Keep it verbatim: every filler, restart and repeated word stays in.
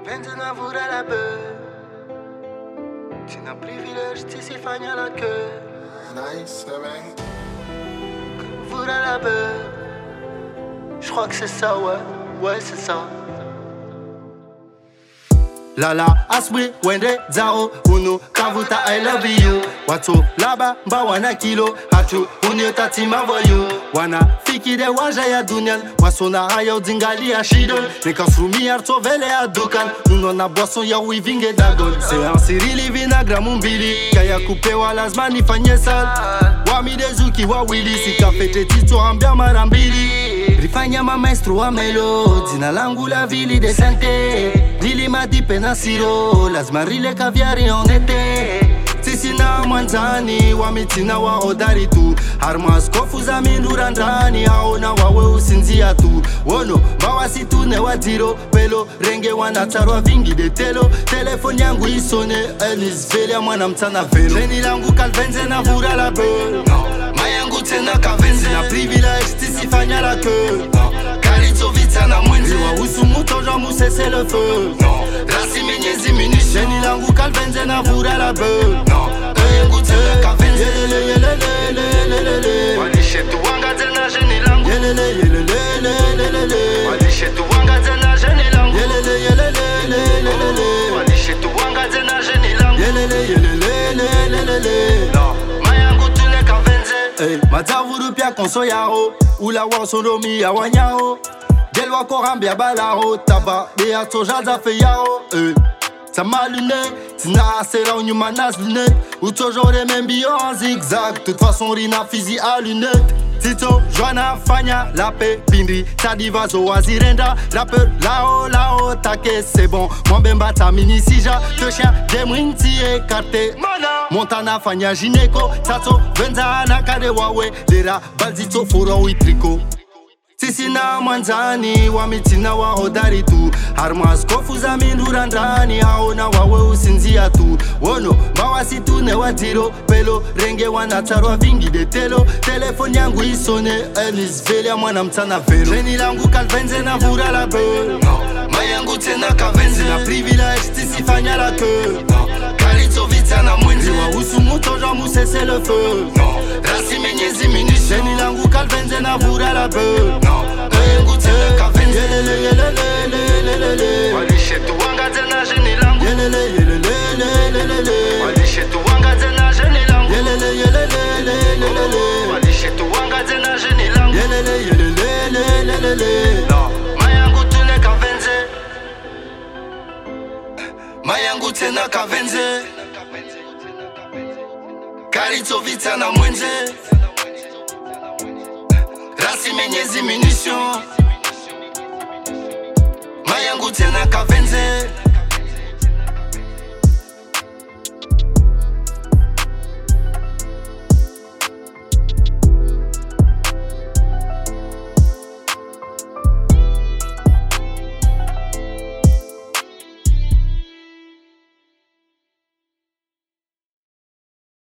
Benzina vura la beu. Tina privilege, ti si fagna la queue. Nice, man. Vura la beu. Je crois que c'est ça, ouais. Ouais, c'est ça. Lala aswi wende zao uno kavuta I love you watu laba mba wana kilo hatu unio tatima voyu wana fikire waja ya dunian wasona haya udingali ya shidon nekasrumi arto vele ya dukan uno na boisson ya wivinge dagon se ansirili vinagra mumbili kaya kupewa lazima nifanye sal wamidezuki wawili sikafete tito ambia mara mbili rifanya mamaestro wa melo jina langu la vili de sante dili madipe na siro lazima rile kaviari en été sisi na mwanzani wamitina wa odari tu harmaskofu za mindura ndani haona wawe usinzia tu wono mbawa situne waziro pelo renge wanatarwa vingi de telo telefoni yangu isone elisvelia mwana mtana velo reni langu kalvenze na vura la beu mayangu tena kavenze na privilege tisifanya la queue Karito vita na mwenzi wa usu muto jamu sese le feu Rasi menyezi munition Jeni langu kalvenze na vura la beu Mayangu tena kavenze Yelele yelele yelele Walishe tu wanga tena jeni langu Yelele yelele yelele Walishe tu wanga tena jeni langu Yelele yelele yelele Walishe tu wanga tena jeni langu Yelele yelele yelele Mayangu tune kavenze Matavuru pia konso yao Ula wasonomi ya wanyao Delwa korambia balao Taba bea tojaza fe yao eh. Sama lunette Tina asera unyuma nas lunette Ou toujours les mêmes billets en zigzag Toute façon rina fizi à lunette Tito, Joana, Fanya, la paix, Pindri, Tadiva, Zoazirenda, rappeur, lao, lao, take, c'est bon. Moi, Bemba, ta mini sija, te chien, Demwinti, écarté. Montana, Fanya, Gineko, Tato, Venza, Nakade, Wawe, Lera, Balzito, Furo, Itriko. Sisi na mwanzani wamitina wa hodari tu harmaskofu za mindura ndani haona wawe usinzia tu wono mbawa situne watiro pelo renge wanatarwa vingi de telo telefoni yangu isone elisvelia mwana mtana velo reni langu kalvenze na vura la beu mayangu tena kavenze na privilege tisifanya la queue Karito vita na mwenzi wa usu muto jamu sese le feu Rasi menyezi munition Reni langu kalvenze na vura la beu Mayangu tena kavenze Yelele yelele yelele Walishe tu wanga tena jeni langu Yelele yelele yelele Walishe tu wanga tena jeni langu Yelele yelele yelele Walishe tu wanga tena jeni langu Yelele yelele yelele Mayangu tune kavenze Mayangu tena kavenze Karito vita na mwenze Rasi menyezi munition Mayangu tena kavenze